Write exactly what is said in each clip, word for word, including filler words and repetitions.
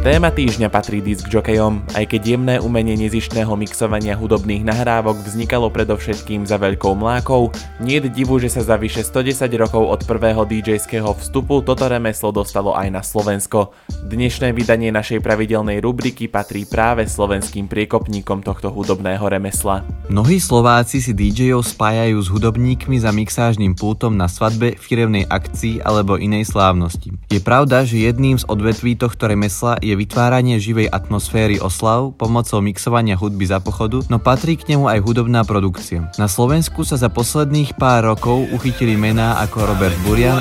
Téma týždňa patrí diskjokejom, aj keď jemné umenie nezištného mixovania hudobných nahrávok vznikalo predovšetkým za veľkou mlákou, nie je divu, že sa za vyše stodesať rokov od prvého dýdžejského vstupu toto remeslo dostalo aj na Slovensko. Dnešné vydanie našej pravidelnej rubriky patrí práve slovenským priekopníkom tohto hudobného remesla. Mnohí Slováci si dý džejov spájajú s hudobníkmi za mixážnym pultom na svadbe, firemnej akcii alebo inej slávnosti. Je pravda, že jedným z odvetví tohto remesla je vytváranie živej atmosféry oslav pomocou mixovania hudby za pochodu, no patrí k nemu aj hudobná produkcia. Na Slovensku sa za posledných pár rokov uchytili mená ako Robert Burian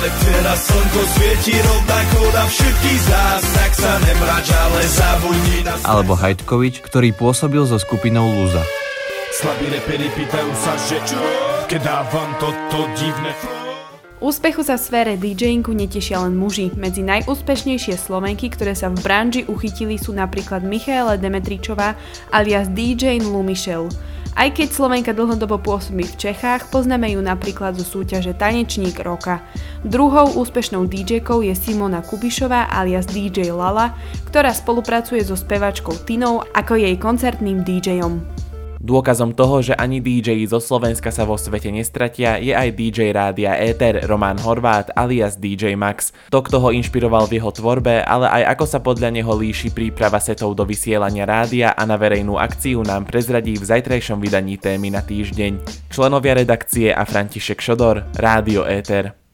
alebo Hajtkovič, ktorý pôsobil so skupinou Luza. Slabí reperi pýtajú sa, že čo, keď dávam toto divné flow. Úspechu sa v sfére DJingu netešia len muži. Medzi najúspešnejšie Slovenky, ktoré sa v branži uchytili, sú napríklad Michaela Demetričová alias dý džej Lou Michel. Aj keď Slovenka dlhodobo pôsobí v Čechách, poznáme ju napríklad zo súťaže Tanečník roka. Druhou úspešnou dýdžejkou je Simona Kubišová alias dý džej Lala, ktorá spolupracuje so spevačkou Tinou ako jej koncertným dý džejom. Dôkazom toho, že ani dý džeji zo Slovenska sa vo svete nestratia, je aj dý džej Rádia Éter Roman Horvát alias dý džej Max. To, kto ho inšpiroval v jeho tvorbe, ale aj ako sa podľa neho líši príprava setov do vysielania rádia a na verejnú akciu, nám prezradí v zajtrajšom vydaní Témy na týždeň. Členovia redakcie a František Šodor, Rádio Éter.